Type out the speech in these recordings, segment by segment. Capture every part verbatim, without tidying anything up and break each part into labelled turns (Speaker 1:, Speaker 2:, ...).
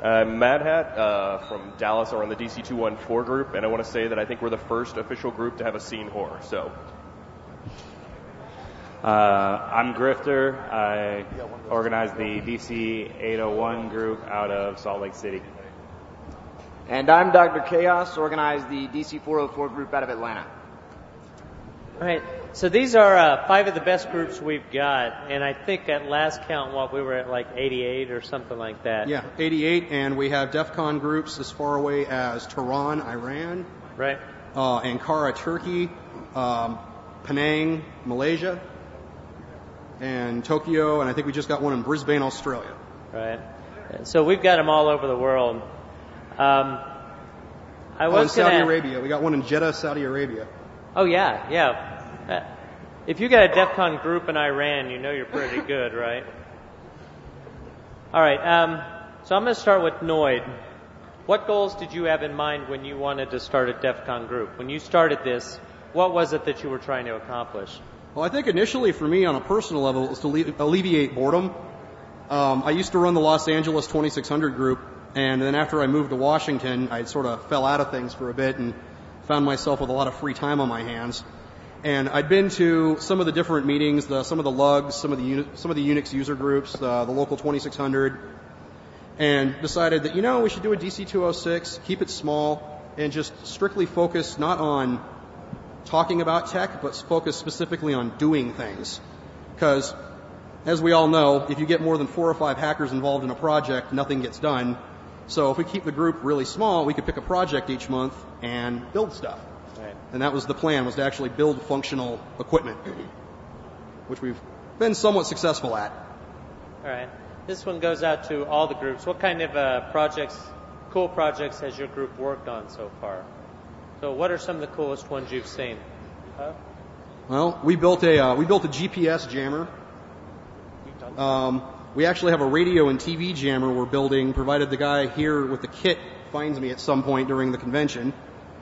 Speaker 1: I'm Mad Hat uh, from Dallas, or on the D C two one four group, and I want to say that I think we're the first official group to have a scene whore. So,
Speaker 2: uh, I'm Grifter. I organize the D C eight oh one group out of Salt Lake City.
Speaker 3: And I'm Doctor Chaos, organize the D C four oh four group out of Atlanta.
Speaker 4: All right. So these are uh, five of the best groups we've got, and I think at last count, what we were at like eighty-eight or something like that.
Speaker 5: Yeah, eighty-eight, and we have DEF CON groups as far away as Tehran, Iran,
Speaker 4: right?
Speaker 5: Uh, Ankara, Turkey, um, Penang, Malaysia, and Tokyo, and I think we just got one in Brisbane, Australia.
Speaker 4: Right. So we've got them all over the world. Um, I was
Speaker 5: oh, in Saudi
Speaker 4: gonna...
Speaker 5: Arabia, we got one in Jeddah, Saudi Arabia.
Speaker 4: Oh yeah, yeah. Uh, if you got a DEF CON group in Iran, you know you're pretty good, right? All right, um, so I'm going to start with Noid. What goals did you have in mind when you wanted to start a DEF CON group? When you started this, what was it that you were trying to accomplish?
Speaker 5: Well, I think initially for me on a personal level it was to le- alleviate boredom. Um, I used to run the Los Angeles twenty-six hundred group, and then after I moved to Washington, I sort of fell out of things for a bit and found myself with a lot of free time on my hands. And I'd been to some of the different meetings, the, some of the lugs, some of the uni- some of the Unix user groups, uh, the local twenty-six hundred, and decided that, you know, we should do a D C two oh six, keep it small, and just strictly focus not on talking about tech, but focus specifically on doing things. Because, as we all know, if you get more than four or five hackers involved in a project, nothing gets done. So if we keep the group really small, we could pick a project each month and build stuff.
Speaker 4: Right.
Speaker 5: And that was the plan, was to actually build functional equipment, which we've been somewhat successful at.
Speaker 4: All right. This one goes out to all the groups. What kind of uh, projects, cool projects, has your group worked on so far? So what are some of the coolest ones you've seen? Huh?
Speaker 5: Well, we built a uh, we built a G P S jammer. Um, we actually have a radio and T V jammer we're building, provided the guy here with the kit finds me at some point during the convention.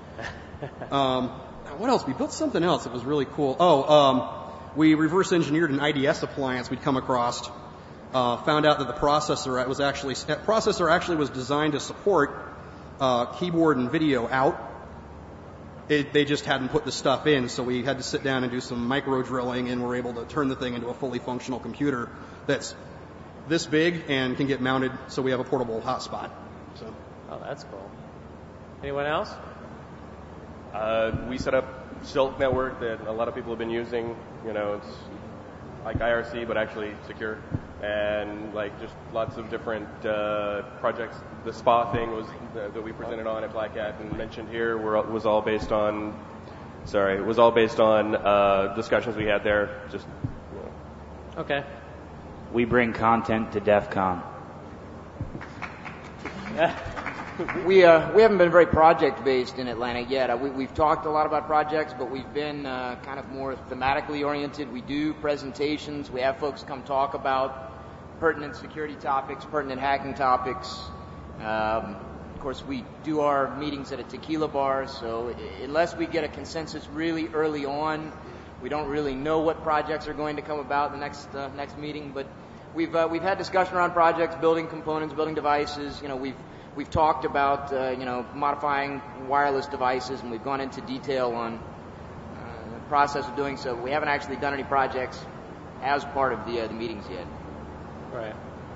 Speaker 5: Um, what else? We built something else that was really cool. Oh, um, we reverse engineered an I D S appliance we'd come across. Uh, found out that the processor was actually that processor actually was designed to support uh, keyboard and video out. It, they just hadn't put the stuff in, so we had to sit down and do some micro drilling, and we're able to turn the thing into a fully functional computer that's this big and can get mounted, so we have a portable hotspot. So.
Speaker 4: Oh, that's cool. Anyone else?
Speaker 1: Uh, we set up Silk Network that a lot of people have been using. You know, it's like I R C, but actually secure. And like just lots of different uh, projects. The S P A thing was uh, that we presented on at Black Hat and mentioned here were, was all based on, sorry, it was all based on uh, discussions we had there. Just, you know.
Speaker 4: Okay.
Speaker 2: We bring content to DEF CON.
Speaker 3: We uh, we haven't been very project based in Atlanta yet. Uh, we, we've talked a lot about projects, but we've been uh, kind of more thematically oriented. We do presentations. We have folks come talk about pertinent security topics, pertinent hacking topics. Um, of course, we do our meetings at a tequila bar, so unless we get a consensus really early on, we don't really know what projects are going to come about in the next uh, next meeting. But we've uh, we've had discussion around projects, building components, building devices. You know, we've We've talked about, uh, you know, modifying wireless devices, and we've gone into detail on uh, the process of doing so. But we haven't actually done any projects as part of the, uh, the meetings yet.
Speaker 4: Right.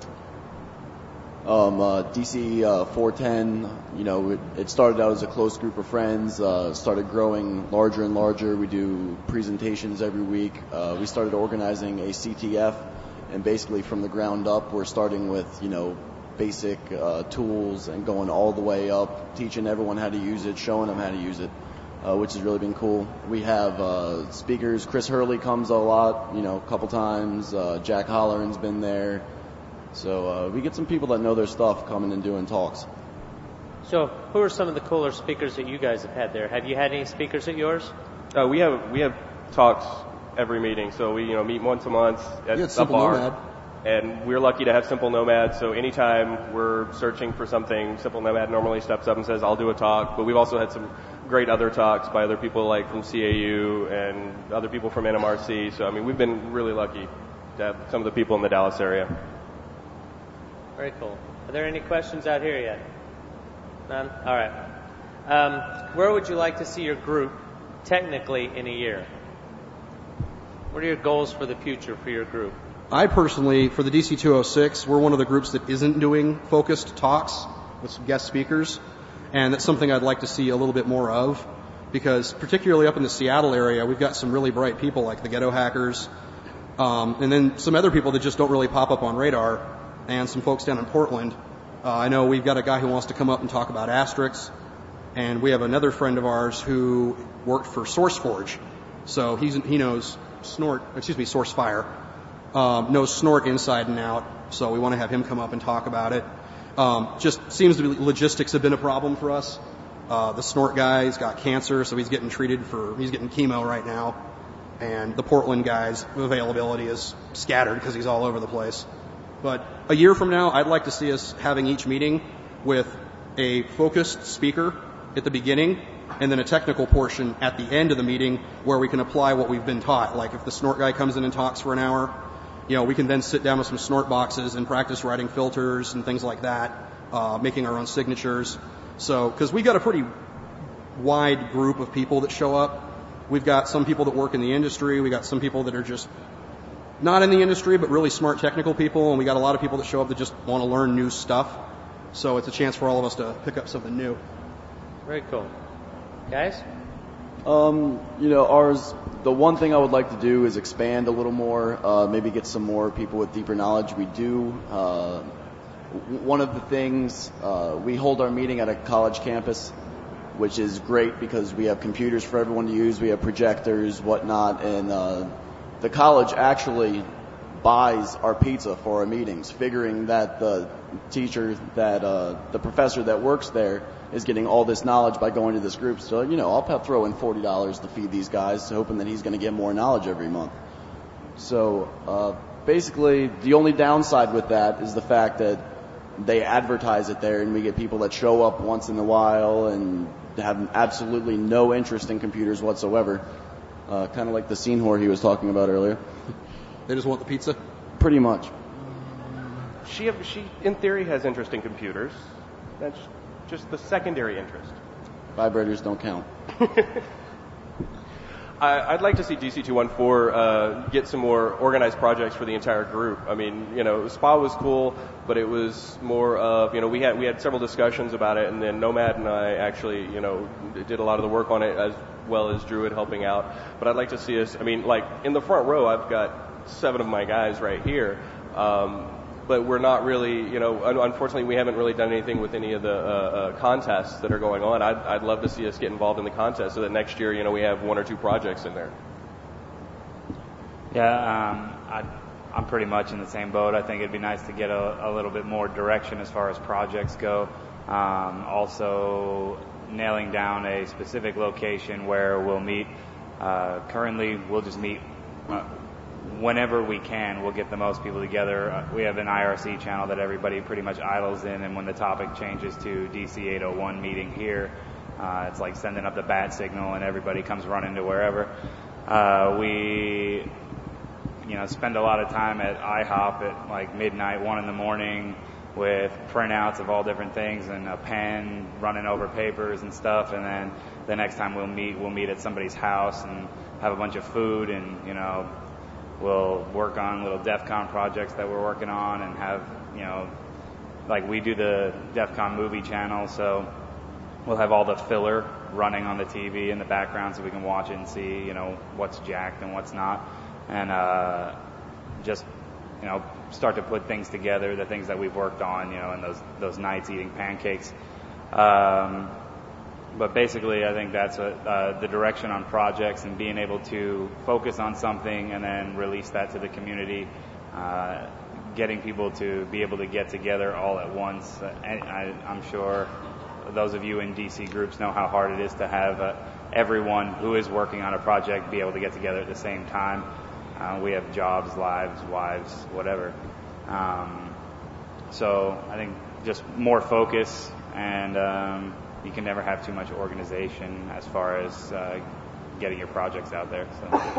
Speaker 6: Um, uh, D C uh, four ten, you know, it, it started out as a close group of friends, uh, started growing larger and larger. We do presentations every week. Uh, we started organizing a C T F, and basically from the ground up, we're starting with, you know, basic uh, tools and going all the way up, teaching everyone how to use it, showing them how to use it, uh, which has really been cool. We have uh, speakers. Chris Hurley comes a lot, you know, a couple times. Uh, Jack Holleran's been there. So uh, we get some people that know their stuff coming and doing talks.
Speaker 4: So who are some of the cooler speakers that you guys have had there? Have you had any speakers at yours?
Speaker 1: Uh, we have we have talks every meeting, so we you know meet once a month at a bar. Nomad. And we're lucky to have Simple Nomad, so anytime we're searching for something, Simple Nomad normally steps up and says, I'll do a talk. But we've also had some great other talks by other people like from C A U and other people from N M R C. So, I mean, we've been really lucky to have some of the people in the Dallas area.
Speaker 4: Very cool. Are there any questions out here yet? None? All right. Um, where would you like to see your group technically in a year? What are your goals for the future for your group?
Speaker 5: I personally, for the D C two oh six, we're one of the groups that isn't doing focused talks with some guest speakers, and that's something I'd like to see a little bit more of, because particularly up in the Seattle area, we've got some really bright people like the Ghetto Hackers, um, and then some other people that just don't really pop up on radar, and some folks down in Portland. Uh, I know we've got a guy who wants to come up and talk about Asterix, and we have another friend of ours who worked for SourceForge, so he's, he knows Snort, excuse me, SourceFire, um, knows Snort inside and out, so we want to have him come up and talk about it. Um, just seems to be logistics have been a problem for us. Uh, the Snort guy's got cancer, so he's getting treated for, he's getting chemo right now. And the Portland guy's availability is scattered because he's all over the place. But a year from now, I'd like to see us having each meeting with a focused speaker at the beginning and then a technical portion at the end of the meeting where we can apply what we've been taught. Like if the Snort guy comes in and talks for an hour, you know, we can then sit down with some Snort boxes and practice writing filters and things like that, uh, making our own signatures. So, because we've got a pretty wide group of people that show up. We've got some people that work in the industry. We got some people that are just not in the industry, but really smart technical people. And we got a lot of people that show up that just want to learn new stuff. So it's a chance for all of us to pick up something new.
Speaker 4: Very cool. Guys?
Speaker 6: Um, you know, ours, the one thing I would like to do is expand a little more, uh, maybe get some more people with deeper knowledge. We do, uh, one of the things, uh, we hold our meeting at a college campus, which is great because we have computers for everyone to use, we have projectors, whatnot, and, uh, the college actually buys our pizza for our meetings, figuring that the teacher, that, uh, the professor that works there is getting all this knowledge by going to this group. So, you know, I'll throw in forty dollars to feed these guys, hoping that he's going to get more knowledge every month. So, uh, basically, the only downside with that is the fact that they advertise it there and we get people that show up once in a while and have absolutely no interest in computers whatsoever. Uh, kind of like the scene whore he was talking about earlier.
Speaker 5: They just want the pizza?
Speaker 6: Pretty much.
Speaker 1: She, she, in theory, has interest in computers. That's just the secondary interest.
Speaker 6: Vibrators don't count.
Speaker 1: I, I'd like to see D C two one four uh, get some more organized projects for the entire group. I mean, you know, Spa was cool, but it was more of, you know, we had we had several discussions about it, and then Nomad and I actually, you know, did a lot of the work on it as well as Druid helping out. But I'd like to see us, I mean, like, in the front row, I've got seven of my guys right here. Um, but we're not really, you know, unfortunately we haven't really done anything with any of the uh, uh, contests that are going on. I'd, I'd love to see us get involved in the contest so that next year, you know, we have one or two projects in there.
Speaker 2: Yeah, um, I, I'm pretty much in the same boat. I think it'd be nice to get a, a little bit more direction as far as projects go. Um, also, nailing down a specific location where we'll meet. Uh, currently, we'll just meet uh, whenever we can. We'll get the most people together. Uh, we have an I R C channel that everybody pretty much idles in, and when the topic changes to D C eight oh one meeting here, uh, it's like sending up the bat signal and everybody comes running to wherever. Uh, we, you know, spend a lot of time at IHOP at like midnight, one in the morning, with printouts of all different things and a pen running over papers and stuff, and then the next time we'll meet, we'll meet at somebody's house and have a bunch of food, and, you know, we'll work on little DEF CON projects that we're working on and have, you know, like we do the DEF CON movie channel, so we'll have all the filler running on the T V in the background so we can watch it and see, you know, what's jacked and what's not, and uh, just, you know, start to put things together, the things that we've worked on, you know, in those those nights eating pancakes. Um, but basically, I think that's a, uh, the direction on projects and being able to focus on something and then release that to the community, uh, getting people to be able to get together all at once. Uh, and I, I'm sure those of you in D C groups know how hard it is to have uh, everyone who is working on a project be able to get together at the same time. Uh, we have jobs, lives, wives, whatever. Um, so I think just more focus, and um, you can never have too much organization as far as uh, getting your projects out there. So.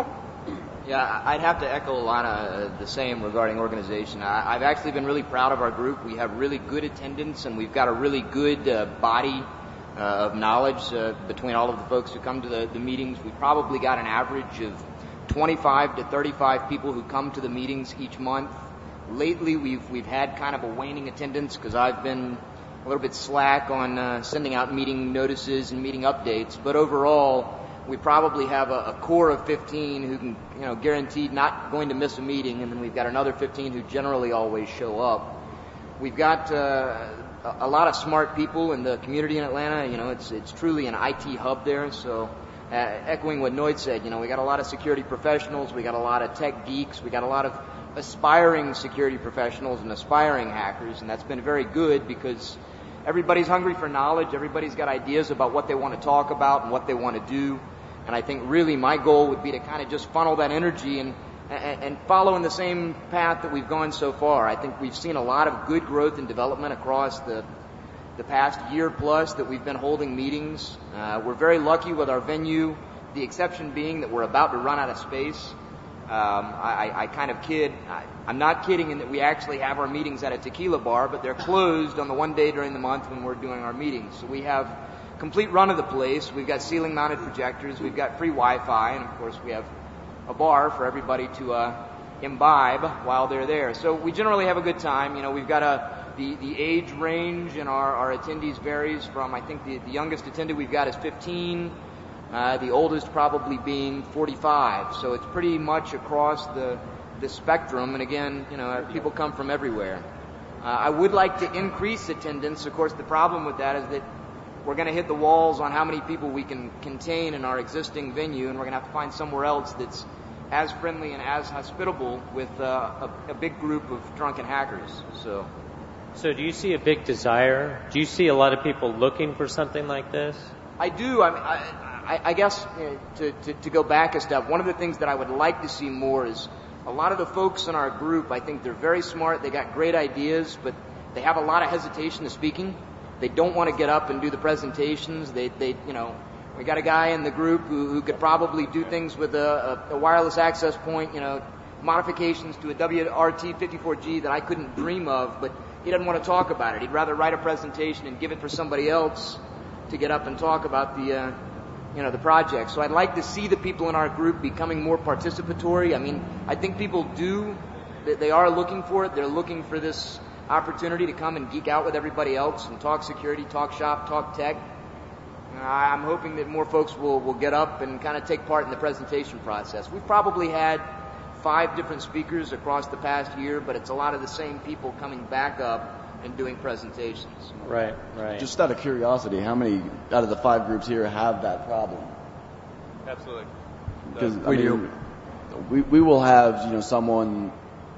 Speaker 3: Yeah, I'd have to echo a lot of the same regarding organization. I, I've actually been really proud of our group. We have really good attendance, and we've got a really good uh, body uh, of knowledge uh, between all of the folks who come to the, the meetings. We've probably got an average of twenty-five to thirty-five people who come to the meetings each month. Lately, we've we've had kind of a waning attendance because I've been a little bit slack on uh, sending out meeting notices and meeting updates. But overall, we probably have a, a core of fifteen who can, you know, guaranteed not going to miss a meeting, and then we've got another fifteen who generally always show up. We've got uh, a, a lot of smart people in the community in Atlanta. You know, it's it's truly an I T hub there. So, uh, echoing what Noid said, you know, we got a lot of security professionals, we got a lot of tech geeks, we got a lot of aspiring security professionals and aspiring hackers, and that's been very good because everybody's hungry for knowledge. Everybody's got ideas about what they want to talk about and what they want to do. And I think really my goal would be to kind of just funnel that energy and, and, and follow in the same path that we've gone so far. I think we've seen a lot of good growth and development across the the past year plus that we've been holding meetings. Uh, we're very lucky with our venue, the exception being that we're about to run out of space. Um, I, I kind of kid. I, I'm not kidding in that we actually have our meetings at a tequila bar, but they're closed on the one day during the month when we're doing our meetings. So we have complete run of the place. We've got ceiling mounted projectors. We've got free Wi-Fi. And of course we have a bar for everybody to uh, imbibe while they're there. So we generally have a good time. You know, we've got a, the, the age range in our, our attendees varies from, I think the, the youngest attendee we've got is fifteen. Uh, the oldest probably being forty-five. So it's pretty much across the, the spectrum. And again, you know, people come from everywhere. Uh, I would like to increase attendance. Of course, the problem with that is that we're going to hit the walls on how many people we can contain in our existing venue, and we're going to have to find somewhere else that's as friendly and as hospitable with uh, a, a big group of drunken hackers. So,
Speaker 4: so do you see a big desire? Do you see a lot of people looking for something like this?
Speaker 3: I do. I mean, I, I, I guess uh, to, to, to go back a step, one of the things that I would like to see more is a lot of the folks in our group, I think they're very smart, they got great ideas, but they have a lot of hesitation to speaking. They don't want to get up and do the presentations. They, they, you know, we got a guy in the group who, who could probably do things with a, a, a wireless access point, you know, modifications to a W R T fifty-four G that I couldn't dream of, but he doesn't want to talk about it. He'd rather write a presentation and give it for somebody else to get up and talk about the, uh, you know, the project. So I'd like to see the people in our group becoming more participatory. I mean, I think people do, they are looking for it. They're looking for this opportunity to come and geek out with everybody else and talk security, talk shop, talk tech. Uh, I'm hoping that more folks will, will get up and kind of take part in the presentation process. We've probably had five different speakers across the past year, but it's a lot of the same people coming back up and doing presentations.
Speaker 4: Right, right.
Speaker 6: Just out of curiosity, how many out of the five groups here have that problem?
Speaker 1: Absolutely.
Speaker 6: Because
Speaker 1: Uh,
Speaker 6: I
Speaker 5: We
Speaker 6: mean,
Speaker 5: do.
Speaker 6: We we will have, you know, someone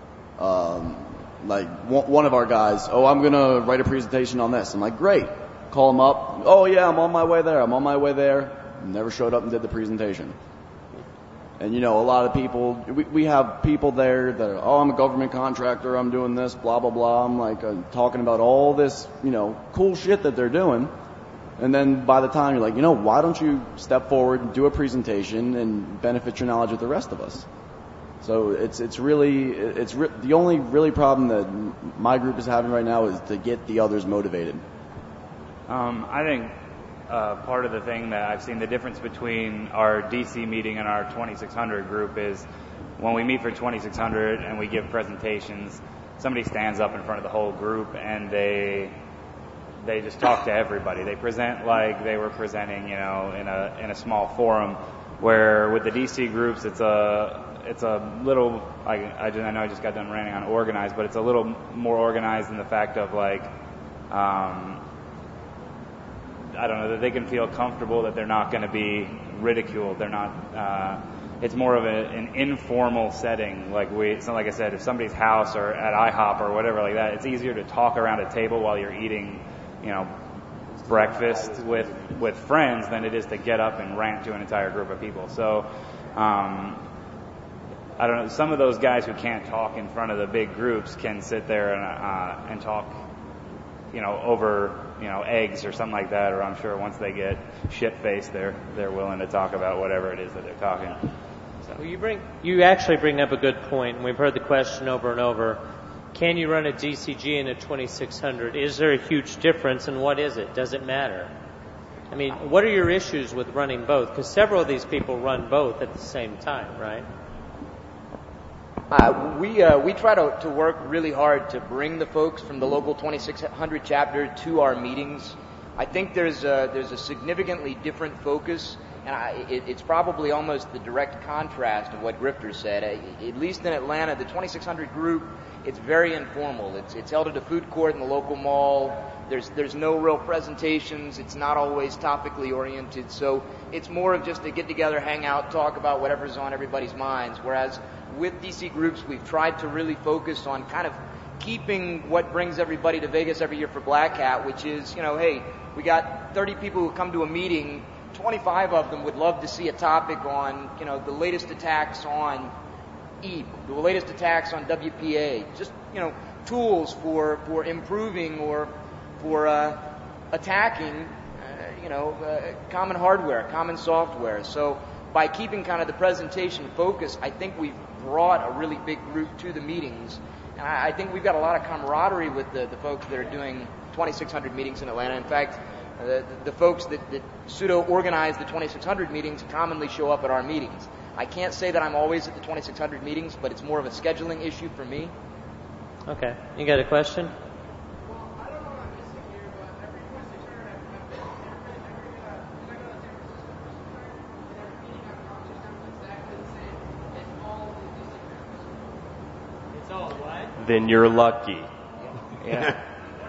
Speaker 6: um, like one one of our guys. Oh, I'm gonna write a presentation on this. I'm like, great. Call him up. Oh yeah, I'm on my way there. I'm on my way there. Never showed up and did the presentation. And you know, a lot of people, we, we have people there that are, oh, I'm a government contractor, I'm doing this, blah, blah, blah. I'm like uh, talking about all this, you know, cool shit that they're doing. And then by the time you're like, you know, why don't you step forward and do a presentation and benefit your knowledge with the rest of us? So it's, it's really, it's re- the only really problem that my group is having right now is to get the others motivated.
Speaker 2: Um, I think Uh, part of the thing that I've seen the difference between our D C meeting and our twenty-six hundred group is when we meet for twenty-six hundred and we give presentations, somebody stands up in front of the whole group and they they just talk to everybody. They present like they were presenting, you know, in a in a small forum. Where with the D C groups, it's a it's a little. I I, just, I know I just got done ranting on organized, but it's a little more organized in the fact of like. Um, I don't know, that they can feel comfortable that they're not going to be ridiculed. They're not, uh, it's more of a, an informal setting. Like we, it's not like I said, if somebody's house or at IHOP or whatever like that, it's easier to talk around a table while you're eating, you know, breakfast with, with friends than it is to get up and rant to an entire group of people. So, um, I don't know, some of those guys who can't talk in front of the big groups can sit there and, uh, and talk, you know, over, you know, eggs or something like that, or I'm sure once they get shit-faced, they're they're willing to talk about whatever it is that they're talking. So
Speaker 4: Well, you bring you actually bring up a good point, and we've heard the question over and over. Can you run a D C G and a twenty-six hundred? Is there a huge difference, and what is it? Does it matter? I mean, what are your issues with running both? Because several of these people run both at the same time, right?
Speaker 3: Uh, we uh, we try to, to work really hard to bring the folks from the local twenty-six hundred chapter to our meetings. I think there's a, there's a significantly different focus, and I, it, it's probably almost the direct contrast of what Grifter said. I, at least in Atlanta, the twenty-six hundred group, it's very informal. It's it's held at a food court in the local mall. There's there's no real presentations. It's not always topically oriented. So it's more of just a get together, hang out, talk about whatever's on everybody's minds. Whereas with D C groups, we've tried to really focus on kind of keeping what brings everybody to Vegas every year for Black Hat, which is, you know, hey, we got thirty people who come to a meeting. twenty-five of them would love to see a topic on, you know, the latest attacks on E A P, the latest attacks on W P A, just, you know, tools for, for improving or for uh, attacking, uh, you know, uh, common hardware, common software. So by keeping kind of the presentation focus, I think we've brought a really big group to the meetings. And I, I think we've got a lot of camaraderie with the, the folks that are doing twenty-six hundred meetings in Atlanta. In fact, uh, the, the folks that, that pseudo-organize the twenty-six hundred meetings commonly show up at our meetings. I can't say that I'm always at the twenty-six hundred meetings, but it's more of a scheduling issue for me.
Speaker 4: Okay. You got a question?
Speaker 1: Then you're lucky.
Speaker 3: Yeah.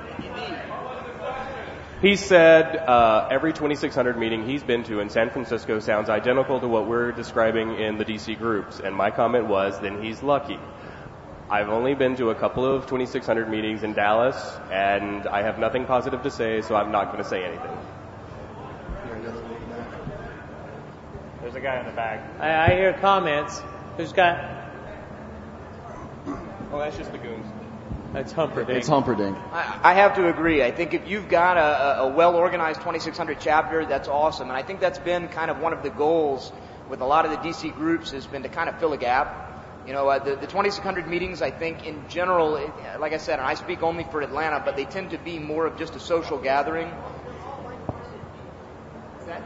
Speaker 1: He said uh, every twenty-six hundred meeting he's been to in San Francisco sounds identical to what we're describing in the D C groups. And my comment was, then he's lucky. I've only been to a couple of twenty-six hundred meetings in Dallas, and I have nothing positive to say, so I'm not going to say anything.
Speaker 2: There's a guy in the back.
Speaker 4: I, I hear comments. Who's got...
Speaker 1: Oh, that's just the goons.
Speaker 4: That's Humperdinck.
Speaker 6: It's Humperdinck.
Speaker 3: I, I have to agree. I think if you've got a, a well-organized twenty-six hundred chapter, that's awesome. And I think that's been kind of one of the goals with a lot of the D C groups has been to kind of fill a gap. You know, uh, the, the twenty-six hundred meetings, I think in general, it, like I said, and I speak only for Atlanta, but they tend to be more of just a social gathering. Is that?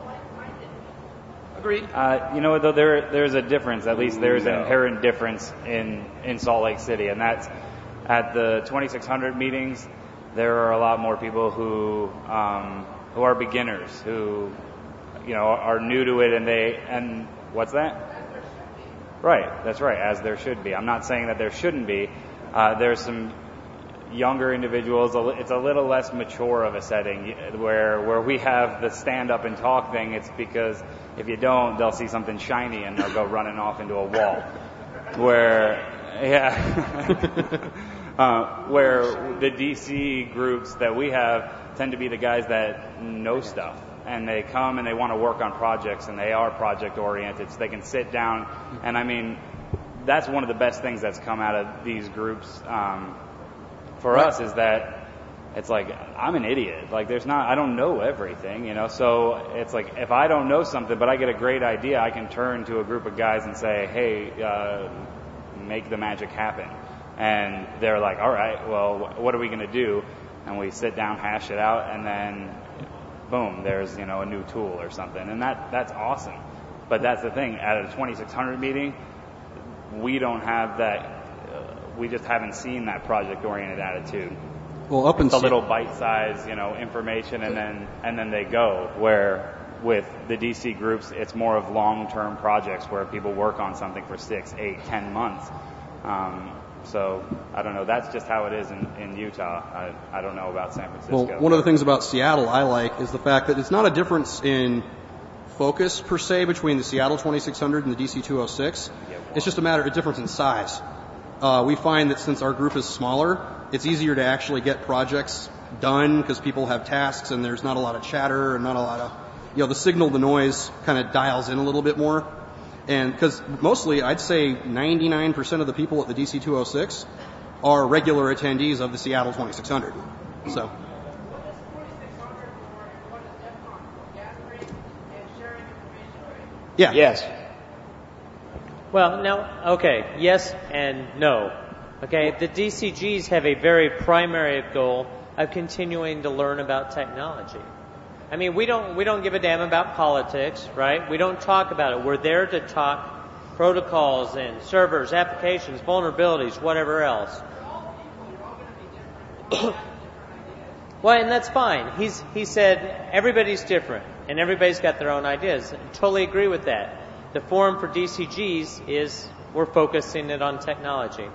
Speaker 3: Agreed.
Speaker 2: Uh, you know what, though, there there's a difference. At least there's
Speaker 1: No.
Speaker 2: an inherent difference in, in Salt Lake City, and that's at the twenty-six hundred meetings, there are a lot more people who um, who are beginners, who, you know, are new to it, and they and what's that? Right, that's right, as there should be. I'm not saying that there shouldn't be. Uh, there's some younger individuals. It's a little less mature of a setting where where we have the stand up and talk thing. It's because if you don't, they'll see something shiny and they'll go running off into a wall. Where, yeah, uh, where the D C groups that we have tend to be the guys that know stuff, and they come and they want to work on projects, and they are project oriented, so they can sit down. And I mean, that's one of the best things that's come out of these groups. Um, for
Speaker 3: Right.
Speaker 2: us is that it's like, I'm an idiot. Like, there's not, I don't know everything, you know? So it's like, if I don't know something, but I get a great idea, I can turn to a group of guys and say, hey, uh, make the magic happen. And they're like, all right, well, what are we going to do? And we sit down, hash it out, and then boom, there's, you know, a new tool or something. And that, that's awesome. But that's the thing. At a twenty-six hundred meeting, we don't have that. We just haven't seen that project-oriented attitude.
Speaker 5: Well, up in
Speaker 2: It's a
Speaker 5: Se-
Speaker 2: little bite-size, you know, information, and then and then they go. Where with the D C groups, it's more of long-term projects where people work on something for six, eight, ten months. Um, so I don't know. That's just how it is in, in Utah. I, I don't know about San Francisco.
Speaker 5: Well, one of the things about Seattle I like is the fact that it's not a difference in focus per se between the Seattle twenty-six hundred and the D C two oh six. It's just a matter of a difference in size. Uh, we find that since our group is smaller, it's easier to actually get projects done because people have tasks and there's not a lot of chatter and not a lot of, you know, the signal to noise kind of dials in a little bit more. And because mostly I'd say ninety-nine percent of the people at the D C two oh six are regular attendees of the Seattle twenty-six hundred. So. Yeah.
Speaker 3: Yes.
Speaker 4: Well, now, okay, yes and no. Okay, the D C Gs have a very primary goal of continuing to learn about technology. I mean, we don't we don't give a damn about politics, right? We don't talk about it. We're there to talk protocols and servers, applications, vulnerabilities, whatever else. Well, and that's fine. He's he said everybody's different and everybody's got their own ideas. I totally agree with that. The forum for D C Gs is we're focusing it on technology.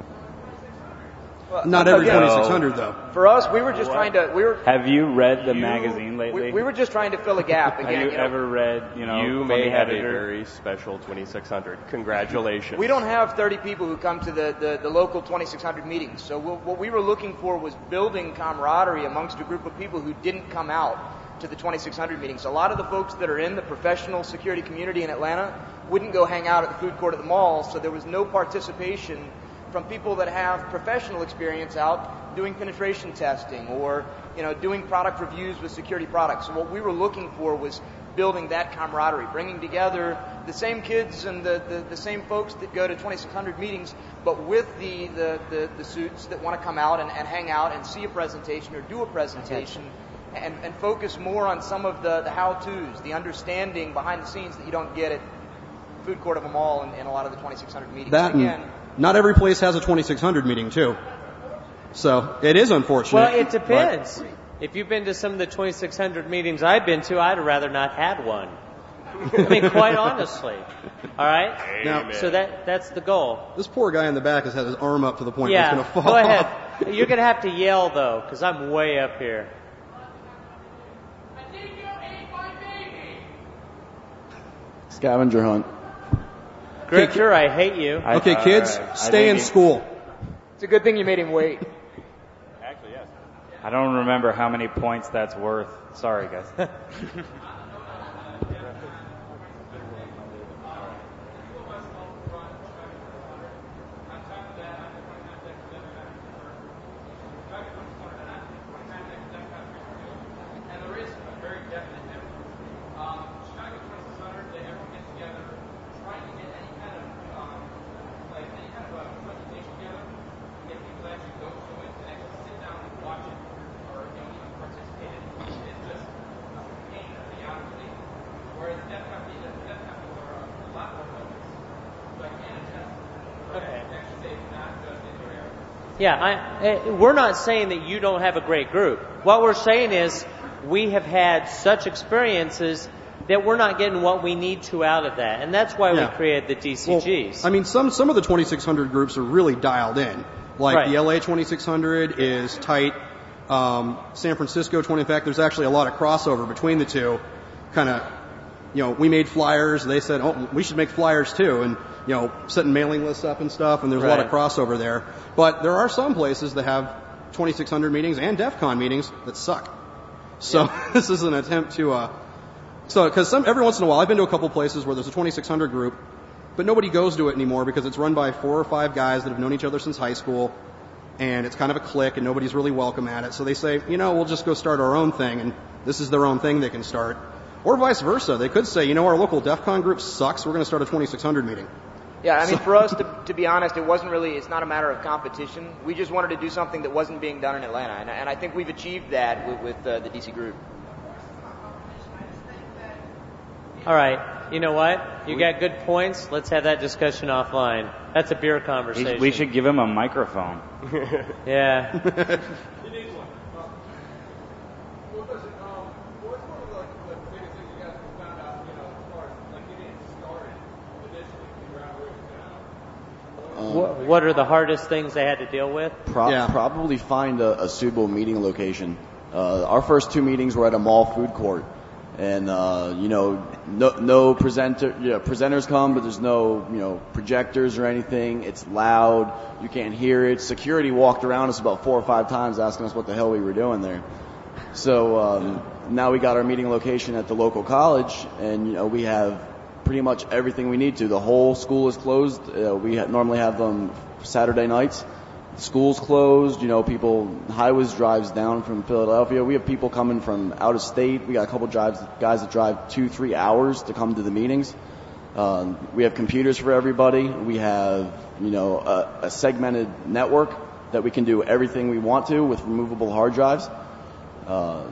Speaker 3: Well,
Speaker 5: Not every
Speaker 3: again,
Speaker 5: twenty-six hundred though.
Speaker 3: For us, we were just trying to. We were.
Speaker 2: Have you read the
Speaker 3: you,
Speaker 2: magazine lately?
Speaker 3: We, we were just trying to fill a gap. Again,
Speaker 2: Have you,
Speaker 3: you know,
Speaker 2: ever read, you know,
Speaker 1: You
Speaker 2: from
Speaker 1: may
Speaker 2: the
Speaker 1: have
Speaker 2: editor?
Speaker 1: a very special twenty-six hundred. Congratulations.
Speaker 3: We don't have thirty people who come to the, the, the local twenty-six hundred meetings. So we'll, what we were looking for was building camaraderie amongst a group of people who didn't come out to the twenty-six hundred meetings. A lot of the folks that are in the professional security community in Atlanta wouldn't go hang out at the food court at the mall, so there was no participation from people that have professional experience out doing penetration testing or, you know, doing product reviews with security products. So what we were looking for was building that camaraderie, bringing together the same kids and the, the, the same folks that go to twenty-six hundred meetings, but with the, the, the, the suits that want to come out and, and hang out and see a presentation or do a presentation and, and focus more on some of the, the how-tos, the understanding behind the scenes that you don't get at food court of a mall and, and a lot of the twenty-six hundred meetings.
Speaker 5: That and
Speaker 3: Again,
Speaker 5: not every place has a twenty-six hundred meeting too. So it is unfortunate.
Speaker 4: Well, it depends. If you've been to some of the twenty-six hundred meetings I've been to, I'd have rather not had one. I mean, quite honestly. All right?
Speaker 5: Now,
Speaker 4: So that that's the goal.
Speaker 5: this poor guy in the back has had his arm up to the point
Speaker 4: Yeah,
Speaker 5: where it's going to
Speaker 4: go
Speaker 5: fall
Speaker 4: ahead.
Speaker 5: off.
Speaker 4: You're going to have to yell, though, because I'm way up here.
Speaker 6: Scavenger hunt.
Speaker 4: Gritcher, I hate you.
Speaker 2: I-
Speaker 5: Okay,
Speaker 2: all
Speaker 5: kids,
Speaker 2: right. I
Speaker 5: stay
Speaker 2: think
Speaker 5: in
Speaker 2: he-
Speaker 5: school.
Speaker 3: it's a good thing you made him wait.
Speaker 1: Actually, yes.
Speaker 2: I don't remember how many points that's worth. Sorry, guys.
Speaker 4: Yeah, I, eh, we're not saying that you don't have a great group. What we're saying is we have had such experiences that we're not getting what we need to out of that. And that's why
Speaker 5: Yeah.
Speaker 4: we created the D C Gs.
Speaker 5: Well, I mean, some some of the twenty-six hundred groups are really dialed in. Like
Speaker 4: Right.
Speaker 5: the L A twenty-six hundred is tight. Um, San Francisco twenty. In fact, there's actually a lot of crossover between the two. Kind of, you know, we made flyers. They said, oh, we should make flyers too, and you know, setting mailing lists up and stuff. And there's a lot of
Speaker 4: Right.
Speaker 5: crossover there. But there are some places that have twenty-six hundred meetings and DEF CON meetings that suck. So this is an attempt to. Uh, So, because some every once in a while, I've been to a couple places where there's a twenty-six hundred group, but nobody goes to it anymore because it's run by four or five guys that have known each other since high school, and it's kind of a clique, and nobody's really welcome at it. So they say, you know, we'll just go start our own thing, and this is their own thing they can start. Or vice versa. They could say, you know, our local DEF CON group sucks. We're going to start a twenty-six hundred meeting.
Speaker 3: Yeah, I mean, for us, to, to be honest, it wasn't really, it's not a matter of competition. We just wanted to do something that wasn't being done in Atlanta, and, and I think we've achieved that with, with uh, the D C group.
Speaker 4: All right. You know what? You got good points. Let's have that discussion offline. That's a beer conversation.
Speaker 2: We should give him a microphone.
Speaker 4: Yeah. What, what are the hardest things they had to deal with?
Speaker 6: Pro-
Speaker 5: Yeah.
Speaker 6: Probably find a, a suitable meeting location. Uh, our first two meetings were at a mall food court, and uh, you know, no, no presenter, yeah, presenters come, but there's no, you know, projectors or anything. It's loud. You can't hear it. Security walked around us about four or five times asking us what the hell we were doing there. So um, now we got our meeting location at the local college, and you know, we have pretty much everything we need to. The whole school is closed. Uh, we ha- normally have them Saturday nights. The school's closed. You know, people, Highways drives down from Philadelphia. We have people coming from out of state. We got a couple drives, guys that drive two, three hours to come to the meetings. Um, we have computers for everybody. We have, you know, a, a segmented network that we can do everything we want to with removable hard drives. Uh,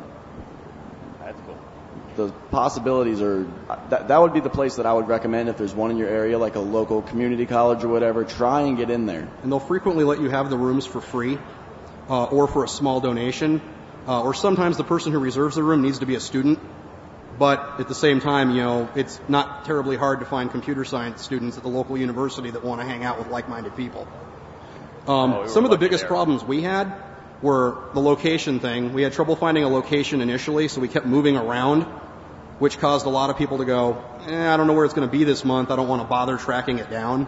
Speaker 1: That's cool.
Speaker 6: The possibilities are, that, that would be the place that I would recommend if there's one in your area, like a local community college or whatever. Try and get in there.
Speaker 5: And they'll frequently let you have the rooms for free uh, or for a small donation. Uh, or sometimes the person who reserves the room needs to be a student. But at the same time, you know, it's not terribly hard to find computer science students at the local university that want to hang out with like-minded people. Um,
Speaker 1: oh, we
Speaker 5: some of the biggest
Speaker 1: there.
Speaker 5: problems we had were the location thing. We had trouble finding a location initially, so we kept moving around, which caused a lot of people to go, eh, I don't know where it's going to be this month. I don't want to bother tracking it down.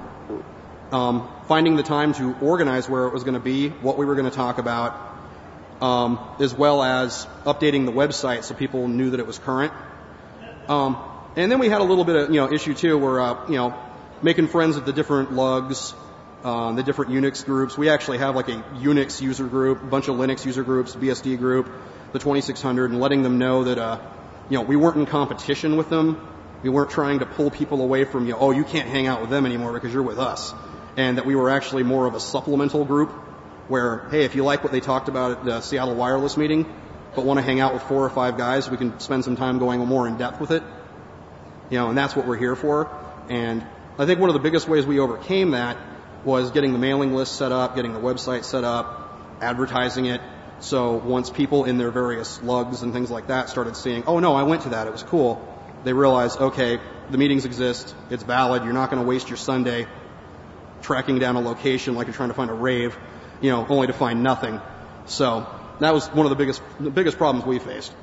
Speaker 5: Um, finding the time to organize where it was going to be, what we were going to talk about, um, as well as updating the website so people knew that it was current. Um, and then we had a little bit of, you know, issue too where, uh, you know, making friends with the different lugs, um, the different Unix groups. We actually have like a Unix user group, a bunch of Linux user groups, B S D group, the twenty-six hundred, and letting them know that, uh, you know, we weren't in competition with them. We weren't trying to pull people away from, you know, oh, you can't hang out with them anymore because you're with us. And that we were actually more of a supplemental group where, hey, if you like what they talked about at the Seattle Wireless meeting, but want to hang out with four or five guys, we can spend some time going more in depth with it. You know, and that's what we're here for. And I think one of the biggest ways we overcame that was getting the mailing list set up, getting the website set up, advertising it. So once people in their various lugs and things like that started seeing, oh no, I went to that, it was cool, they realized, okay, the meetings exist, it's valid, you're not going to waste your Sunday tracking down a location like you're trying to find a rave, you know, only to find nothing. So that was one of the biggest the biggest problems we faced.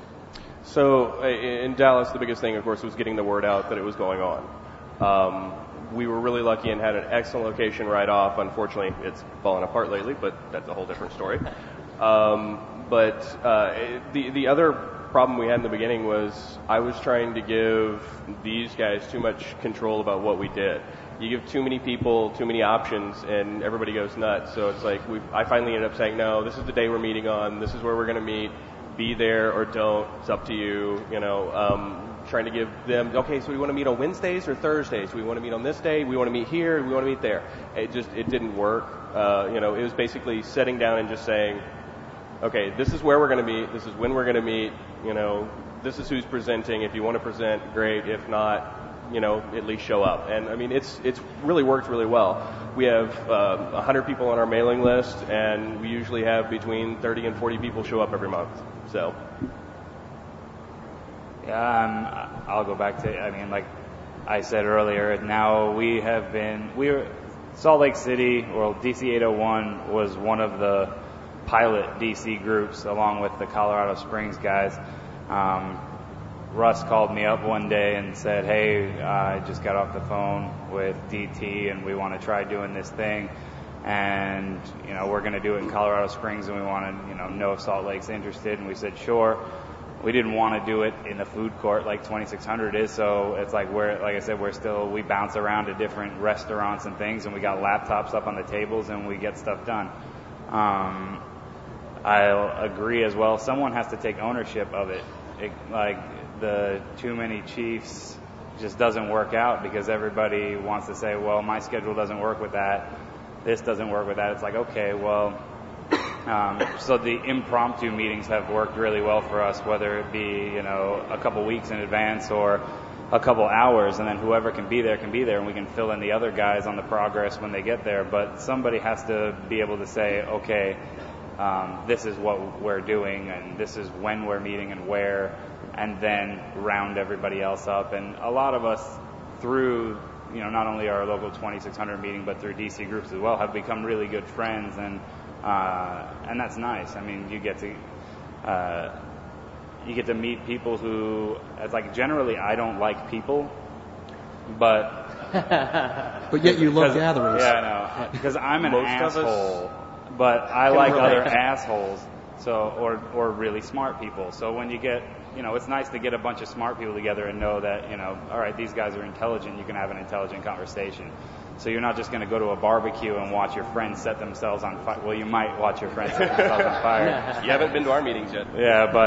Speaker 1: So in Dallas, the biggest thing, of course, was getting the word out that it was going on. Um, we were really lucky and had an excellent location right off. Unfortunately, it's fallen apart lately, but that's a whole different story. Um, but uh, the the other problem we had in the beginning was I was trying to give these guys too much control about what we did. You give too many people too many options, and everybody goes nuts. So it's like we I finally ended up saying, no, this is the day we're meeting on. This is where we're going to meet. Be there or don't. It's up to you. You know, um, trying to give them, okay, so we want to meet on Wednesdays or Thursdays. We want to meet on this day. We want to meet here. We want to meet there. It just it didn't work. Uh, you know, it was basically sitting down and just saying, okay, this is where we're going to meet. This is when we're going to meet. You know, this is who's presenting. If you want to present, great. If not, you know, at least show up. And I mean, it's it's really worked really well. We have uh, one hundred people on our mailing list, and we usually have between thirty and forty people show up every month. So,
Speaker 2: yeah, um, I'll go back to, I mean, like I said earlier, now we have been, we were, Salt Lake City, or D C eight oh one was one of the pilot D C groups along with the Colorado Springs guys. Um, Russ called me up one day and said, hey, I just got off the phone with D T and we want to try doing this thing. And, you know, we're going to do it in Colorado Springs and we want to, you know, know if Salt Lake's interested. And we said, sure. We didn't want to do it in the food court like twenty-six hundred is. So it's like we're, like I said, we're still, we bounce around to different restaurants and things and we got laptops up on the tables and we get stuff done. Um, I'll agree as well. Someone has to take ownership of it. It like, the too many chiefs just doesn't work out because everybody wants to say, well, my schedule doesn't work with that. This doesn't work with that. It's like, okay, well, um, so the impromptu meetings have worked really well for us, whether it be, you know, a couple weeks in advance or a couple hours, and then whoever can be there can be there, and we can fill in the other guys on the progress when they get there. But somebody has to be able to say, okay, um, this is what we're doing, and this is when we're meeting and where, and then round everybody else up. And a lot of us, through, you know, not only our local twenty-six hundred meeting, but through D C groups as well, have become really good friends, and uh, and that's nice. I mean, you get to uh, you get to meet people who, it's like, generally I don't like people, but
Speaker 5: but yet you love gatherings.
Speaker 2: Yeah, I know, because I'm an
Speaker 1: Most
Speaker 2: asshole, but I like other assholes. So, or or really smart people. So when you get, you know, it's nice to get a bunch of smart people together and know that, you know, all right, these guys are intelligent. You can have an intelligent conversation. So you're not just going to go to a barbecue and watch your friends set themselves on fire. Well, you might watch your friends set themselves on fire.
Speaker 1: You haven't been to our meetings yet.
Speaker 2: Yeah, but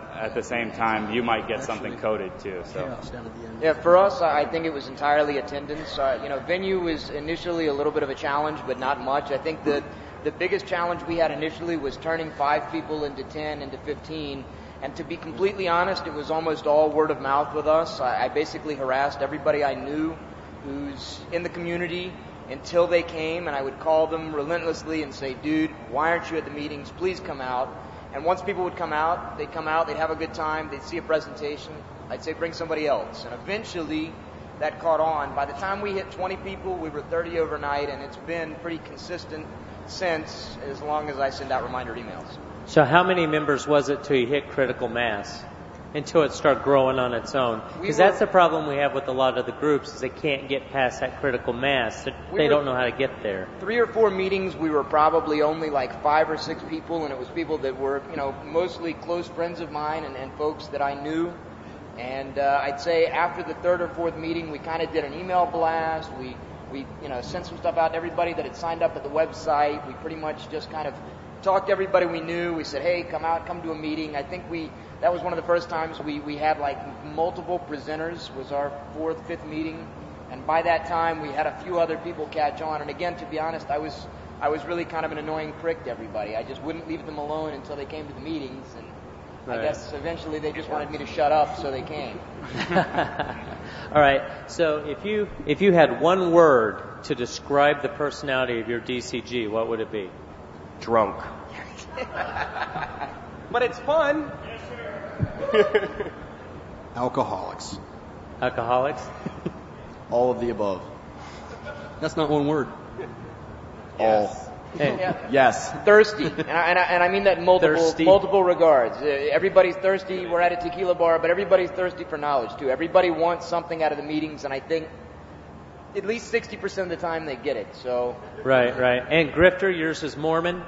Speaker 2: at the same time, you might get something coded too. So.
Speaker 3: Yeah, for us, I think it was entirely attendance. Uh, you know, venue was initially a little bit of a challenge, but not much. I think that the biggest challenge we had initially was turning five people into ten, into fifteen. And to be completely honest, it was almost all word of mouth with us. I, I basically harassed everybody I knew who's in the community until they came, and I would call them relentlessly and say, dude, why aren't you at the meetings? Please come out. And once people would come out, they'd come out, they'd have a good time, they'd see a presentation. I'd say, bring somebody else. And eventually, that caught on. By the time we hit twenty people, we were thirty overnight, and it's been pretty consistent since, as long as I send out reminder emails.
Speaker 4: So how many members was it till you hit critical mass? Until it started growing on its own? Because we that's the problem we have with a lot of the groups, is they can't get past that critical mass. They we don't know how to get there.
Speaker 3: Three or four meetings, we were probably only like five or six people, and it was people that were, you know, mostly close friends of mine and, and folks that I knew. And uh, I'd say after the third or fourth meeting, we kind of did an email blast. We, we, you know, sent some stuff out to everybody that had signed up at the website. We pretty much just kind of talked to everybody we knew. We said, hey, come out, come to a meeting. I think we, that was one of the first times we, we had like multiple presenters, was our fourth, fifth meeting. And by that time, we had a few other people catch on. And again, to be honest, I was, I was really kind of an annoying prick to everybody. I just wouldn't leave them alone until they came to the meetings. And right. I guess eventually they just wanted me to shut up, so they came.
Speaker 4: All right. So if you, if you had one word to describe the personality of your D C G, what would it be?
Speaker 1: Drunk. But it's fun.
Speaker 5: Alcoholics.
Speaker 4: Alcoholics?
Speaker 6: All of the above.
Speaker 5: That's not one word.
Speaker 6: All.
Speaker 4: Hey.
Speaker 3: Yeah.
Speaker 6: Yes.
Speaker 3: Thirsty. And I, and, I, and I mean that in multiple,
Speaker 4: Thirsty.
Speaker 3: multiple regards. Uh, everybody's thirsty. We're at a tequila bar, but everybody's thirsty for knowledge, too. Everybody wants something out of the meetings, and I think at least sixty percent of the time they get it. So.
Speaker 4: Right, right. And Grifter, yours is Mormon?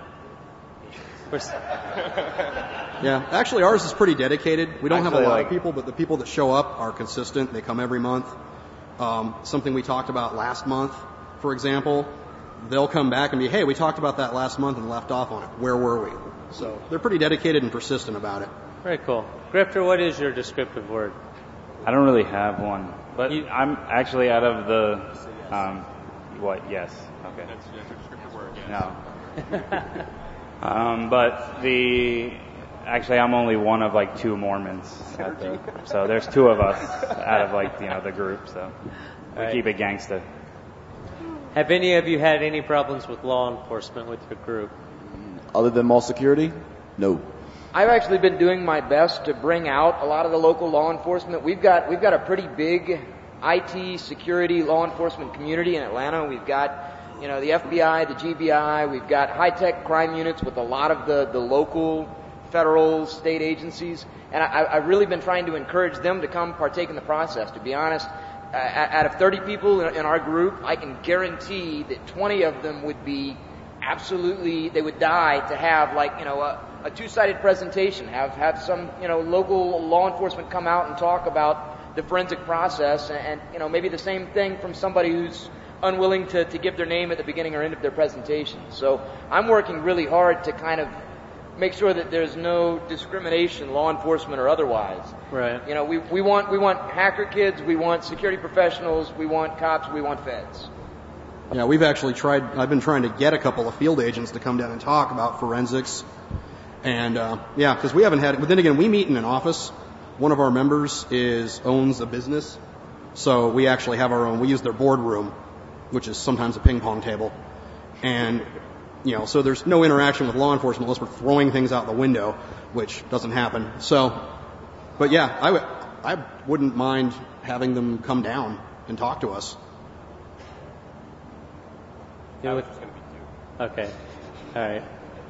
Speaker 5: Yeah, actually ours is pretty dedicated. We don't
Speaker 2: actually,
Speaker 5: have a lot
Speaker 2: like,
Speaker 5: of people, but the people that show up are consistent. They come every month. Um, something we talked about last month, for example, they'll come back and be, hey, we talked about that last month and left off on it. Where were we? So they're pretty dedicated and persistent about it.
Speaker 4: Very cool. Grifter, what is your descriptive word?
Speaker 2: I don't really have one, but
Speaker 4: You-
Speaker 2: I'm actually out of the, um, what, yes. Okay.
Speaker 1: That's, that's a descriptive word. Yeah.
Speaker 2: No. Um, but the actually, I'm only one of like two Mormons, at the, so there's two of us out of like you know the group. So we
Speaker 4: Right.
Speaker 2: keep it gangsta.
Speaker 4: Have any of you had any problems with law enforcement with your group?
Speaker 6: Other than mall security? No.
Speaker 3: I've actually been doing my best to bring out a lot of the local law enforcement. We've got we've got a pretty big I T security law enforcement community in Atlanta. We've got you know the F B I, the G B I. We've got high tech crime units with a lot of the the local, federal, state agencies. And I, I've really been trying to encourage them to come partake in the process. To be honest, uh, out of thirty people in, in our group, I can guarantee that twenty of them would be absolutely, they would die to have like you know a, a two-sided presentation, have have some you know local law enforcement come out and talk about the forensic process, and, and you know maybe the same thing from somebody who's unwilling to, to give their name at the beginning or end of their presentation. So I'm working really hard to kind of make sure that there's no discrimination, law enforcement or otherwise.
Speaker 4: Right.
Speaker 3: You know, we, we want we want hacker kids, we want security professionals, we want cops, we want feds.
Speaker 5: Yeah, we've actually tried, I've been trying to get a couple of field agents to come down and talk about forensics. And, uh, yeah, because we haven't had, but then again, we meet in an office. One of our members is, owns a business. So we actually have our own, we use their boardroom, which is sometimes a ping pong table. And, you know, so there's no interaction with law enforcement unless we're throwing things out the window, which doesn't happen. So, but yeah, I, w- I wouldn't mind having them come down and talk to us.
Speaker 1: I was just going to be two.
Speaker 4: Okay. All right.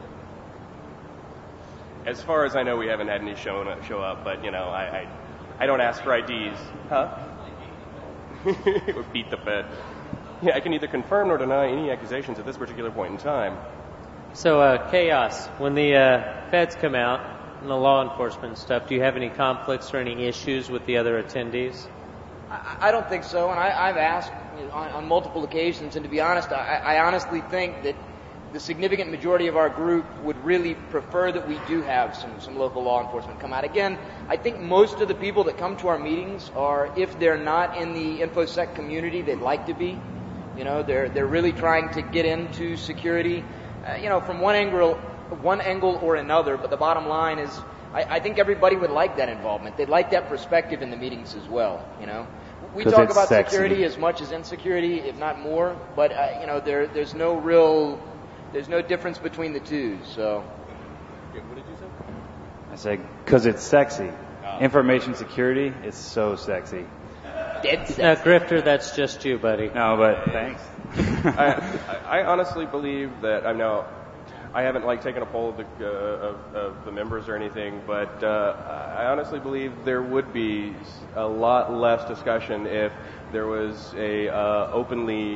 Speaker 1: As far as I know, we haven't had any show show up, but you know, I I, I don't ask for I Ds. Huh? Or beat the Fed. Yeah, I can neither confirm nor deny any accusations at this particular point in time.
Speaker 4: So, uh, Chaos, when the uh, feds come out and the law enforcement stuff, do you have any conflicts or any issues with the other attendees?
Speaker 3: I, I don't think so, and I, I've asked you know, on, on multiple occasions, and to be honest, I, I honestly think that the significant majority of our group would really prefer that we do have some, some local law enforcement come out. Again, I think most of the people that come to our meetings are, if they're not in the InfoSec community, they'd like to be. You know, they're they're really trying to get into security, uh, you know, from one angle, one angle or another. But the bottom line is, I, I think everybody would like that involvement. They'd like that perspective in the meetings as well. You know, we talk about
Speaker 2: sexy.
Speaker 3: security as much as insecurity, if not more. But uh, you know, there there's no real there's no difference between the two. So,
Speaker 1: what did you say?
Speaker 2: I said because it's sexy. Oh. Information security is so sexy.
Speaker 3: Dead sexy.
Speaker 4: Uh, Grifter, that's just you, buddy.
Speaker 2: No, but thanks.
Speaker 1: I, I honestly believe that I know I haven't like taken a poll of the, uh, of, of the members or anything, but uh, I honestly believe there would be a lot less discussion if there was a uh, openly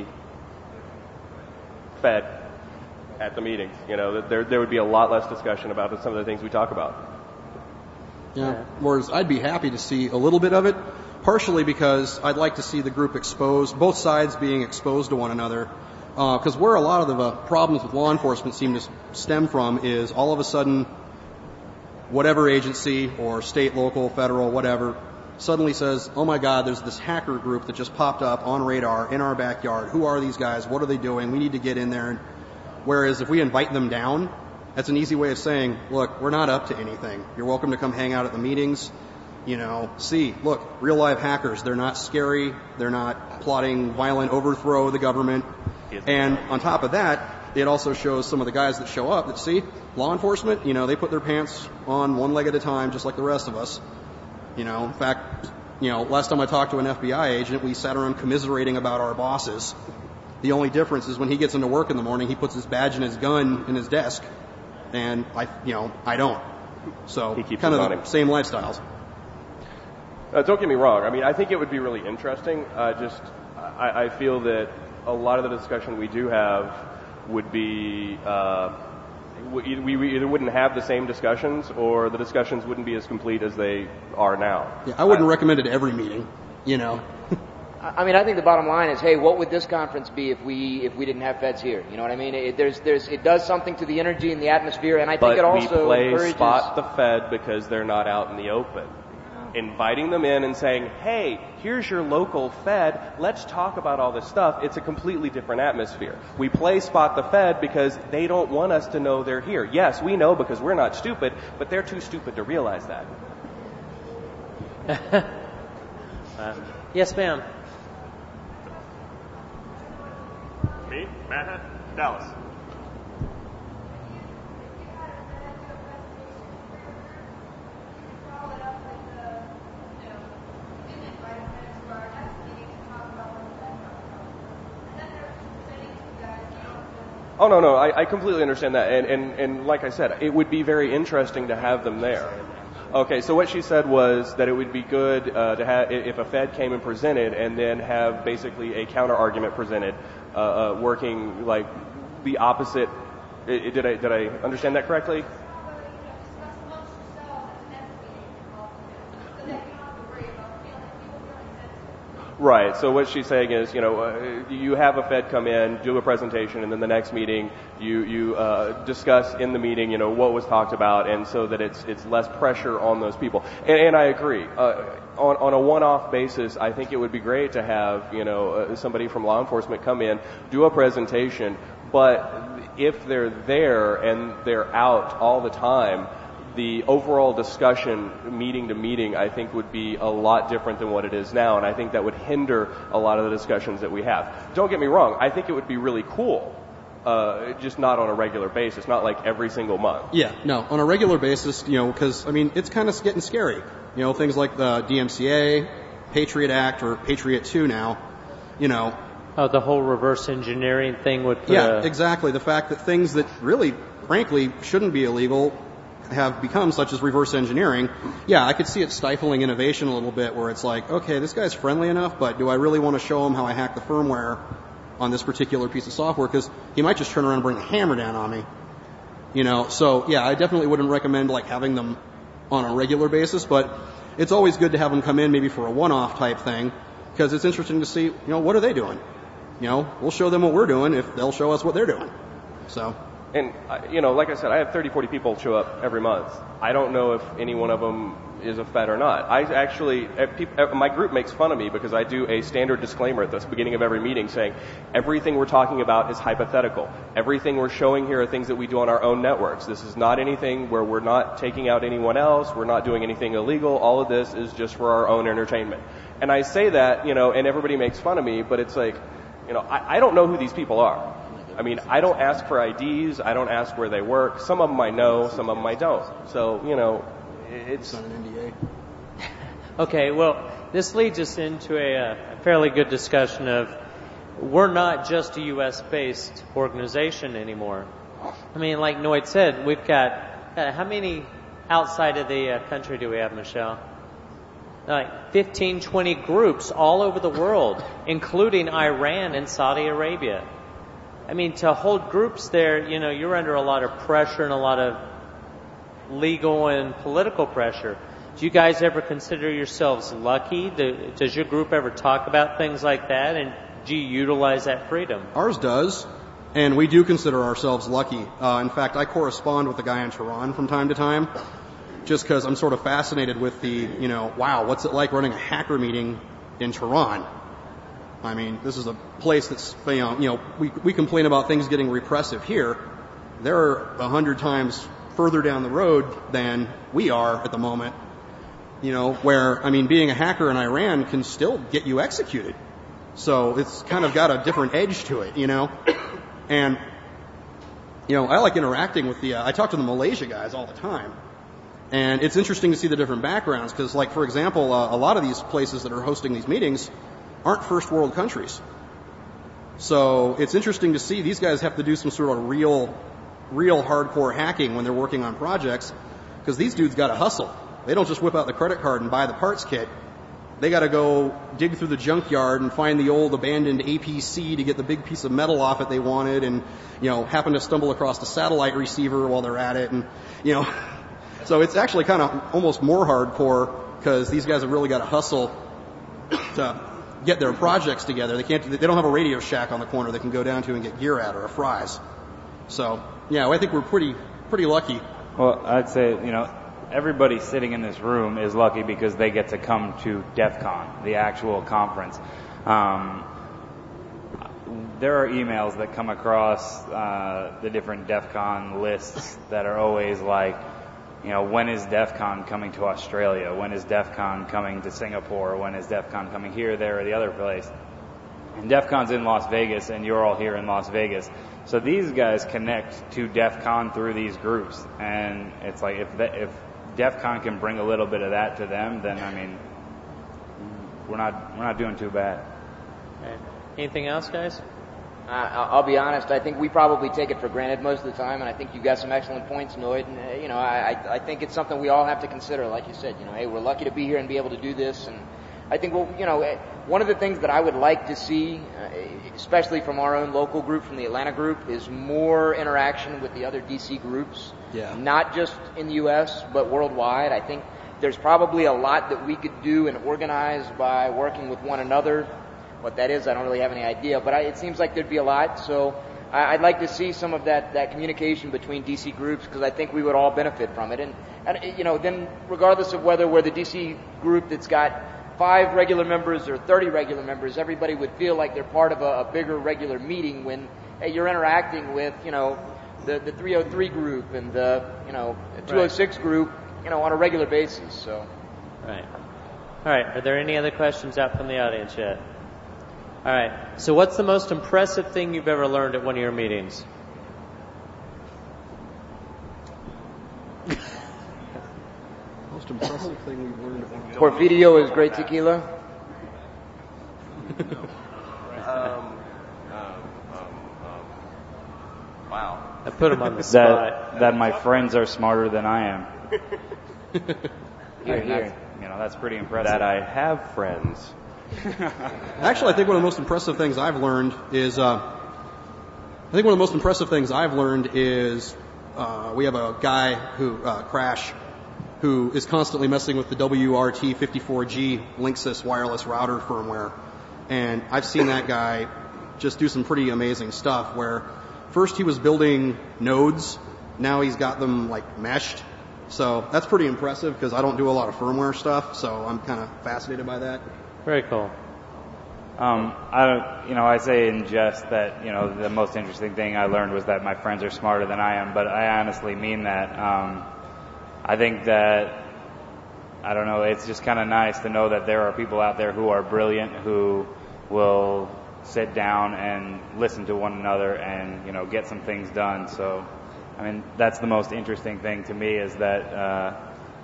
Speaker 1: fed at the meetings. You know, that there there would be a lot less discussion about some of the things we talk about.
Speaker 5: Yeah. Whereas I'd be happy to see a little bit of it. Partially because I'd like to see the group exposed, both sides being exposed to one another. Because uh, where a lot of the uh, problems with law enforcement seem to stem from is all of a sudden, whatever agency or state, local, federal, whatever, suddenly says, oh my God, there's this hacker group that just popped up on radar in our backyard. Who are these guys? What are they doing? We need to get in there. Whereas if we invite them down, that's an easy way of saying, look, we're not up to anything. You're welcome to come hang out at the meetings. You know, see, look, real live hackers, they're not scary, they're not plotting violent overthrow of the government. And on top of that, it also shows some of the guys that show up that, see, law enforcement, you know, they put their pants on one leg at a time just like the rest of us. You know, in fact, you know, last time I talked to an F B I agent, we sat around commiserating about our bosses. The only difference is when he gets into work in the morning, he puts his badge and his gun in his desk. And I, you know, I don't. So, kind of the same lifestyles.
Speaker 1: Uh, don't get me wrong. I mean, I think it would be really interesting. Uh, just, I, I feel that a lot of the discussion we do have would be, uh, we, we either wouldn't have the same discussions or the discussions wouldn't be as complete as they are now.
Speaker 5: Yeah, I wouldn't I, recommend it every meeting, you know.
Speaker 3: I mean, I think the bottom line is, hey, what would this conference be if we if we didn't have feds here? You know what I mean? It, there's there's it does something to the energy and the atmosphere, and I think
Speaker 1: but
Speaker 3: it also
Speaker 1: we play
Speaker 3: encourages
Speaker 1: spot the Fed because they're not out in the open. Inviting them in and saying, hey, here's your local Fed, let's talk about all this stuff. It's a completely different atmosphere. We play spot the Fed because they don't want us to know they're here. Yes, we know because we're not stupid, but they're too stupid to realize that.
Speaker 4: uh, yes, ma'am.
Speaker 7: Me? Manhattan? Dallas.
Speaker 1: Oh, no, no, I, I completely understand that. And, and, and like I said, it would be very interesting to have them there. Okay, so what she said was that it would be good uh, to have, if a Fed came and presented and then have basically a counter-argument presented, uh, uh, working like the opposite. Did I, did I understand that correctly? Right. So what she's saying is, you know, uh, you have a Fed come in, do a presentation, and then the next meeting you you uh, discuss in the meeting, you know, what was talked about, and so that it's it's less pressure on those people. And, and I agree. Uh, on on a one-off basis, I think it would be great to have, you know, uh, somebody from law enforcement come in, do a presentation. But if they're there and they're out all the time, the overall discussion meeting to meeting, I think, would be a lot different than what it is now, and I think that would hinder a lot of the discussions that we have. Don't get me wrong, I think it would be really cool, uh, just not on a regular basis, not like every single month.
Speaker 5: Yeah, no, on a regular basis, you know, because, I mean, it's kind of getting scary. You know, things like the D M C A, Patriot Act, or Patriot two now, you know.
Speaker 4: Oh, the whole reverse engineering thing would put
Speaker 5: Yeah,
Speaker 4: a...
Speaker 5: exactly. The fact that things that really, frankly, shouldn't be illegal have become, such as reverse engineering, yeah, I could see it stifling innovation a little bit where it's like, okay, this guy's friendly enough, but do I really want to show him how I hack the firmware on this particular piece of software? Because he might just turn around and bring a hammer down on me. You know, so yeah, I definitely wouldn't recommend like having them on a regular basis, but it's always good to have them come in maybe for a one-off type thing, because it's interesting to see, you know, what are they doing? You know, we'll show them what we're doing if they'll show us what they're doing. So...
Speaker 1: and, I- you know, like I said, I have thirty, forty people show up every month. I don't know if any one of them is a Fed or not. I actually, uh, peop- uh, my group makes fun of me because I do a standard disclaimer at the beginning of every meeting saying, everything we're talking about is hypothetical. Everything we're showing here are things that we do on our own networks. This is not anything where we're not taking out anyone else. We're not doing anything illegal. All of this is just for our own entertainment. And I say that, you know, and everybody makes fun of me, but it's like, you know, I, I don't know who these people are. I mean, I don't ask for I Ds. I don't ask where they work. Some of them I know, some of them I don't. So, you know, it's
Speaker 5: Not an N D A.
Speaker 4: Okay, well, this leads us into a, a fairly good discussion of we're not just a U S-based organization anymore. I mean, like Noid said, we've got, uh, how many outside of the uh, country do we have, Michelle? Like fifteen, twenty groups all over the world, including Iran and Saudi Arabia. I mean, to hold groups there, you know, you're under a lot of pressure and a lot of legal and political pressure. Do you guys ever consider yourselves lucky? Do, does your group ever talk about things like that? And do you utilize that freedom?
Speaker 5: Ours does, and we do consider ourselves lucky. Uh, in fact, I correspond with the guy in Tehran from time to time, just because I'm sort of fascinated with the, you know, wow, what's it like running a hacker meeting in Tehran? I mean, this is a place that's, you know, you know we, we complain about things getting repressive here. They're a hundred times further down the road than we are at the moment, you know, where, I mean, being a hacker in Iran can still get you executed. So it's kind of got a different edge to it, you know. And, you know, I like interacting with the, uh, I talk to the Malaysia guys all the time. And it's interesting to see the different backgrounds because, like, for example, uh, a lot of these places that are hosting these meetings aren't first world countries. So it's interesting to see these guys have to do some sort of real, real hardcore hacking when they're working on projects because these dudes got to hustle. They don't just whip out the credit card and buy the parts kit. They got to go dig through the junkyard and find the old abandoned A P C to get the big piece of metal off it they wanted and, you know, happen to stumble across the satellite receiver while they're at it. And, you know, so it's actually kind of almost more hardcore because these guys have really got to hustle to get their projects together. They can't, they don't have a Radio Shack on the corner they can go down to and get gear at or a Fry's. So, yeah, I think we're pretty, pretty lucky.
Speaker 2: Well, I'd say, you know, everybody sitting in this room is lucky because they get to come to DEF CON, the actual conference. Um, there are emails that come across uh, the different DEF CON lists that are always like, you know, when is DEF CON coming to Australia? When is DEF CON coming to Singapore? When is DEF CON coming here, there, or the other place? And DEF CON's in Las Vegas, and you're all here in Las Vegas. So these guys connect to DEF CON through these groups. And it's like, if the, if DEF CON can bring a little bit of that to them, then, I mean, we're not, we're not doing too bad.
Speaker 4: Okay. Anything else, guys?
Speaker 3: Uh, I'll be honest, I think we probably take it for granted most of the time, and I think you got some excellent points, Noid. And, uh, you know, I, I think it's something we all have to consider. Like you said, you know, hey, we're lucky to be here and be able to do this. And I think, well, you know, one of the things that I would like to see, uh, especially from our own local group, from the Atlanta group, is more interaction with the other D C groups.
Speaker 5: Yeah.
Speaker 3: Not just in the U S, but worldwide. I think there's probably a lot that we could do and organize by working with one another. What that is, I don't really have any idea, but I, it seems like there'd be a lot. So I, I'd like to see some of that, that communication between D C groups because I think we would all benefit from it. And, and, you know, then regardless of whether we're the D C group that's got five regular members or thirty regular members, everybody would feel like they're part of a, a bigger regular meeting when hey, you're interacting with, you know, the, the three oh three group and the, you know, two oh six right. group, you know, on a regular basis. So.
Speaker 4: Right. All right. Are there any other questions out from the audience yet? All right. So what's the most impressive thing you've ever learned at one of your meetings?
Speaker 5: Most impressive thing we've learned about
Speaker 3: Porfidio is great tequila.
Speaker 1: um, um, um, um, wow.
Speaker 4: I put him on the spot.
Speaker 2: That, that my friends are smarter than I am.
Speaker 3: Here, here.
Speaker 2: You know, that's pretty impressive.
Speaker 1: That I have friends.
Speaker 5: Actually, I think one of the most impressive things I've learned is, uh, I think one of the most impressive things I've learned is, uh, we have a guy who, uh, Crash, who is constantly messing with the W R T fifty-four G Linksys wireless router firmware. And I've seen that guy just do some pretty amazing stuff where, first he was building nodes, now he's got them like meshed. So that's pretty impressive because I don't do a lot of firmware stuff, so I'm kind of fascinated by that.
Speaker 4: Very cool.
Speaker 2: Um, I, you know, I say in jest that, you know, the most interesting thing I learned was that my friends are smarter than I am, but I honestly mean that. Um, I think that, I don't know, it's just kind of nice to know that there are people out there who are brilliant, who will sit down and listen to one another and, you know, get some things done. So, I mean, that's the most interesting thing to me is that, uh,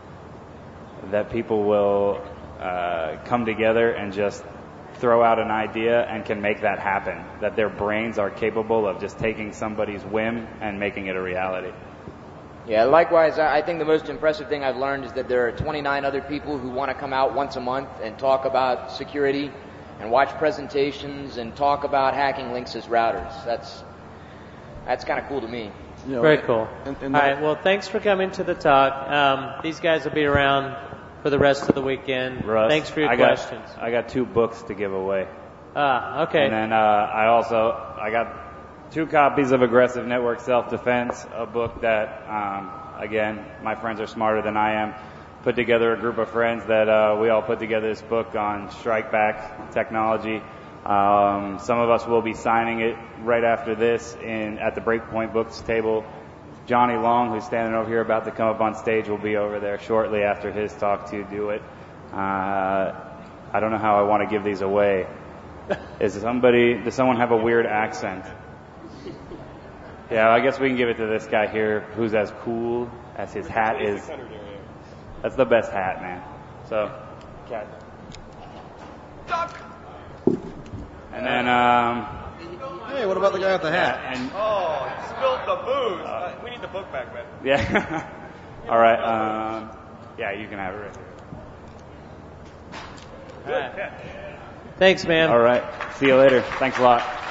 Speaker 2: that people will, uh, come together and just throw out an idea and can make that happen, that their brains are capable of just taking somebody's whim and making it a reality.
Speaker 3: Yeah, likewise, I think the most impressive thing I've learned is that there are twenty-nine other people who want to come out once a month and talk about security and watch presentations and talk about hacking Linksys routers. That's that's kind of cool to me.
Speaker 6: You know,
Speaker 4: Very cool.
Speaker 6: and- and
Speaker 4: All
Speaker 6: that-
Speaker 4: right, well, thanks for coming to the talk. Um, these guys will be around for the rest of the weekend.
Speaker 2: Russ,
Speaker 4: Thanks for your
Speaker 2: I
Speaker 4: questions.
Speaker 2: Got, I got two books to give away.
Speaker 4: Ah, okay.
Speaker 2: And then uh, I also I got two copies of Aggressive Network Self-Defense, a book that, um, again, my friends are smarter than I am. Put together a group of friends that uh, we all put together this book on strike back technology. Um, some of us will be signing it right after this in at the Breakpoint Books table. Johnny Long, who's standing over here about to come up on stage, will be over there shortly after his talk to do it. Uh, I don't know how I want to give these away. Is somebody, does someone have a weird accent? Yeah, I guess we can give it to this guy here, who's as cool as his hat is. That's the best hat, man. So, cat. Duck. And then, um.
Speaker 5: Hey, what about the guy with the hat?
Speaker 2: And
Speaker 7: Oh, you spilled the booze. Uh, we need the book back, man.
Speaker 2: yeah. All right. Um. Yeah, you can have it right here.
Speaker 4: All right. Thanks, man.
Speaker 2: All right. See you later. Thanks a lot.